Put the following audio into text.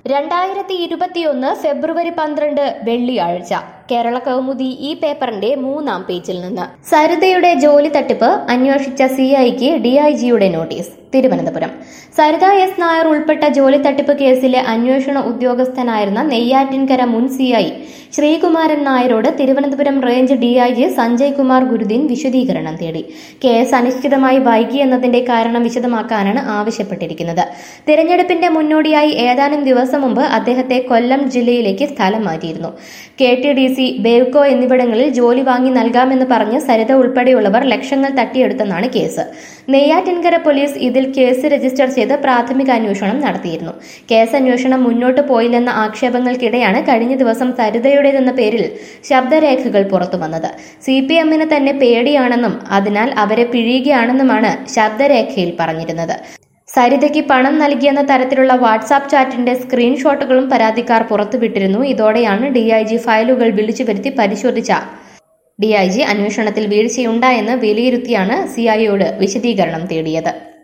2021 ഫെബ്രുവരി 12 വെള്ളിയാഴ്ച കേരള കൗമുദി ഈ പേപ്പറിന്റെ 3-ാം പേജിൽ നിന്ന് സരിതയുടെ ജോലി തട്ടിപ്പ് അന്വേഷിച്ച സിഐക്ക് ഡിഐജിയുടെ നോട്ടീസ്. തിരുവനന്തപുരം. സരിത എസ് നായർ ഉൾപ്പെട്ട ജോലി തട്ടിപ്പ് കേസിലെ അന്വേഷണ ഉദ്യോഗസ്ഥനായിരുന്ന നെയ്യാറ്റിൻകര മുൻ സിഐ ശ്രീകുമാരൻ നായരോട് തിരുവനന്തപുരം റേഞ്ച് ഡിഐജി സഞ്ജയ് കുമാർ ഗുരുദീൻ വിശദീകരണം തേടി. കേസ് അനിശ്ചിതമായി വൈകിയെന്നതിന്റെ കാരണം വിശദമാക്കാനാണ് ആവശ്യപ്പെട്ടിരിക്കുന്നത്. തിരഞ്ഞെടുപ്പിന്റെ മുന്നോടിയായി ഏതാനും ദിവസം മുമ്പ് അദ്ദേഹത്തെ കൊല്ലം ജില്ലയിലേക്ക് സ്ഥലം മാറ്റിയിരുന്നു. KTDC, ബേവ്കോ എന്നിവിടങ്ങളിൽ ജോലി വാങ്ങി നൽകാമെന്ന് പറഞ്ഞ് സരിത ഉൾപ്പെടെയുള്ളവർ ലക്ഷങ്ങൾ തട്ടിയെടുത്തെന്നാണ് കേസ്. നെയ്യാറ്റിൻകര പോലീസ് ഇതിൽ കേസ് രജിസ്റ്റർ ചെയ്ത് പ്രാഥമിക അന്വേഷണം നടത്തിയിരുന്നു. കേസ് അന്വേഷണം മുന്നോട്ട് പോയില്ലെന്ന ആക്ഷേപങ്ങൾക്കിടെയാണ് കഴിഞ്ഞ ദിവസം സരിതയുടേതെന്ന പേരിൽ ശബ്ദരേഖകൾ പുറത്തുവന്നത്. CPM-ന് തന്നെ പേടിയാണെന്നും അതിനാൽ അവരെ പിഴിയുകയാണെന്നുമാണ് ശബ്ദരേഖയിൽ പറഞ്ഞിരുന്നത്. സരിതയ്ക്ക് പണം നൽകിയെന്ന തരത്തിലുള്ള വാട്സാപ്പ് ചാറ്റിന്റെ സ്ക്രീൻഷോട്ടുകളും പരാതിക്കാർ പുറത്തുവിട്ടിരുന്നു. ഇതോടെയാണ് DIG ഫയലുകൾ വിളിച്ചു വരുത്തി പരിശോധിച്ച DIG അന്വേഷണത്തിൽ വീഴ്ചയുണ്ടായെന്ന് വിലയിരുത്തിയാണ് CIയോട് വിശദീകരണം തേടിയത്.